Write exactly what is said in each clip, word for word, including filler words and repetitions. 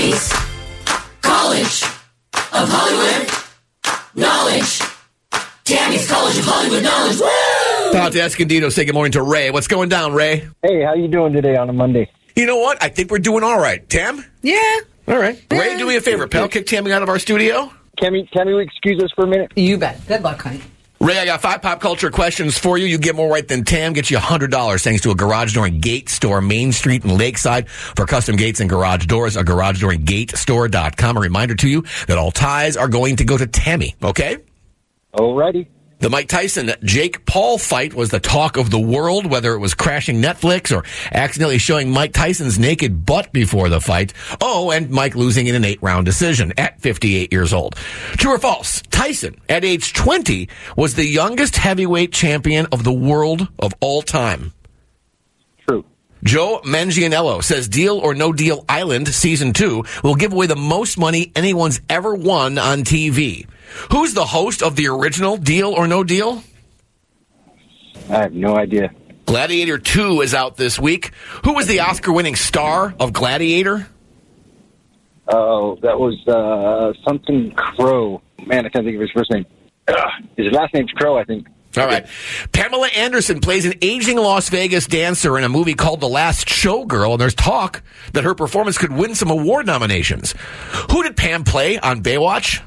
Tammy's College of Hollywood Knowledge. Tammy's College of Hollywood Knowledge. Woo! Pal Escondido, say good morning to Ray. What's going down, Ray? Hey, how you doing today on a Monday? You know what? I think we're doing all right. Tam? Yeah. All right. Ray, do me a favor, pal. Kick Tammy out of our studio. Tammy, Tammy, will you excuse us for a minute? You bet. Good luck, honey. Ray, I got five pop culture questions for you. You get more right than Tam. Get you one hundred dollars thanks to a Garage Door and Gate Store, Main Street and Lakeside. For custom gates and garage doors, a garage door and gate store dot com. A reminder to you that all ties are going to go to Tammy, okay? Alrighty. The Mike Tyson-Jake Paul fight was the talk of the world, whether it was crashing Netflix or accidentally showing Mike Tyson's naked butt before the fight. Oh, and Mike losing in an eight-round decision at fifty-eight years old. True or false? Tyson, at age twenty, was the youngest heavyweight champion of the world of all time. True. Joe Manganiello says Deal or No Deal Island Season two will give away the most money anyone's ever won on T V. Who's the host of the original Deal or No Deal? I have no idea. Gladiator two is out this week. Who was the Oscar-winning star of Gladiator? Oh, that was uh, something Crow. Man, I can't think of his first name. Ugh. His last name's Crow, I think. All right. Pamela Anderson plays an aging Las Vegas dancer in a movie called The Last Showgirl, and there's talk that her performance could win some award nominations. Who did Pam play on Baywatch?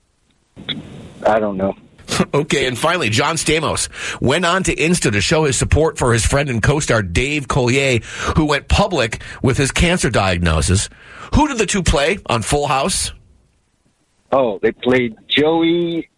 I don't know. Okay, and finally, John Stamos went on to Insta to show his support for his friend and co-star Dave Coulier, who went public with his cancer diagnosis. Who did the two play on Full House? Oh, they played Joey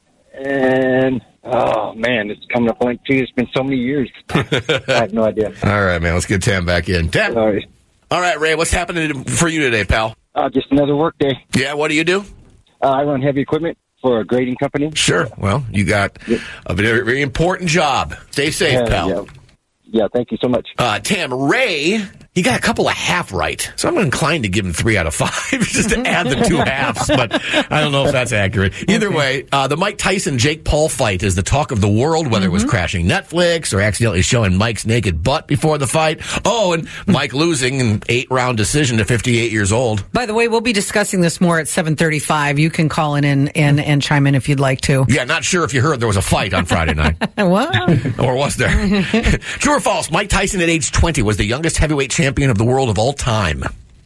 and... Oh, man, it's coming up blank, too. It's been so many years. I have no idea. All right, man, let's get Tam back in. Tam. Sorry. All right, Ray, what's happening for you today, pal? Uh, just another work day. Yeah, what do you do? Uh, I run heavy equipment for a grading company. Sure. Well, you got Yep. a very, very important job. Stay safe, Yeah, pal. yeah. Yeah, thank you so much. Uh, Tam, Ray, he got a couple of half right, so I'm inclined to give him three out of five just to add the two halves, but I don't know if that's accurate. Either way, uh, the Mike Tyson-Jake Paul fight is the talk of the world, whether mm-hmm. it was crashing Netflix or accidentally showing Mike's naked butt before the fight. Oh, and Mike losing an eight-round decision to fifty-eight years old. By the way, we'll be discussing this more at seven thirty-five. You can call in and, and, and chime in if you'd like to. Yeah, not sure if you heard there was a fight on Friday night. What? Or was there? True or false? Mike Tyson at age twenty was the youngest heavyweight champion of the world of all time.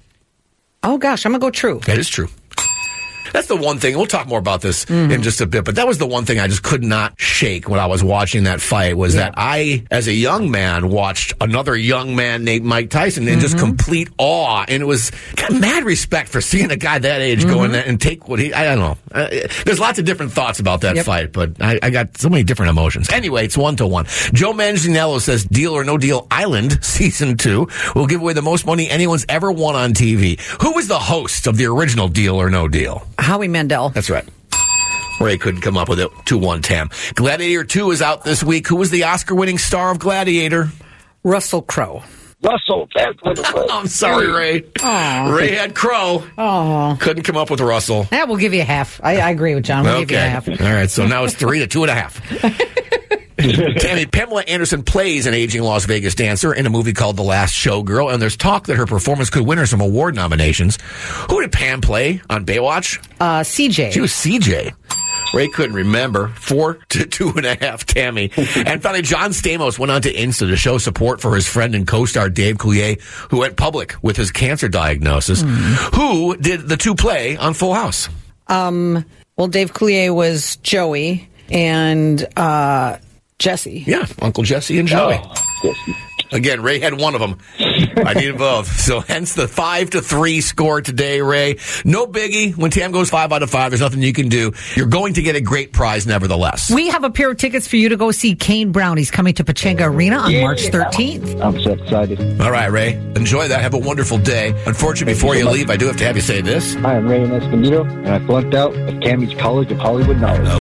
Oh, gosh, I'm going to go true. That is true. That's the one thing. We'll talk more about this mm-hmm. in just a bit, but that was the one thing I just could not shake when I was watching that fight was yeah. that I, as a young man, watched another young man named Mike Tyson in mm-hmm. just complete awe. And it was got mad respect for seeing a guy that age mm-hmm. go in there and take what he, I don't know. Uh, there's lots of different thoughts about that yep. fight, but I, I got so many different emotions. Anyway, it's one to one. Joe Manganiello says Deal or No Deal Island Season two will give away the most money anyone's ever won on T V. Who was the host of the original Deal or No Deal? Howie Mandel. That's right. Ray couldn't come up with it. two one Tam. Gladiator two is out this week. Who was the Oscar-winning star of Gladiator? Russell Crowe. Russell, that's what it was. I'm sorry, Ray. Aww. Ray had Crowe. Oh, couldn't come up with Russell. Yeah, we'll give you a half. I, I agree with John. We'll okay. give you a half. All right, so now it's three to two and a half. Tammy, Pamela Anderson plays an aging Las Vegas dancer in a movie called The Last Showgirl, and there's talk that her performance could win her some award nominations. Who did Pam play on Baywatch? Uh, C J. She was C J. Ray couldn't remember. Four to two and a half, Tammy. And finally, John Stamos went on to Insta to show support for his friend and co-star Dave Coulier, who went public with his cancer diagnosis. Mm. Who did the two play on Full House? Um. Well, Dave Coulier was Joey, and uh, Jesse. Yeah, Uncle Jesse and Joey. Oh. Again, Ray had one of them. I needed both. So hence the five to three score today, Ray. No biggie. When Tam goes five out of five, there's nothing you can do. You're going to get a great prize nevertheless. We have a pair of tickets for you to go see Kane Brown. He's coming to Pechanga Arena on yeah. March thirteenth. I'm so excited. All right, Ray. Enjoy that. Have a wonderful day. Unfortunately, before you, you leave, I do have to have you say this. Hi, I'm Ray Escondido, and I flunked out at Tammy's College of Hollywood Knowledge.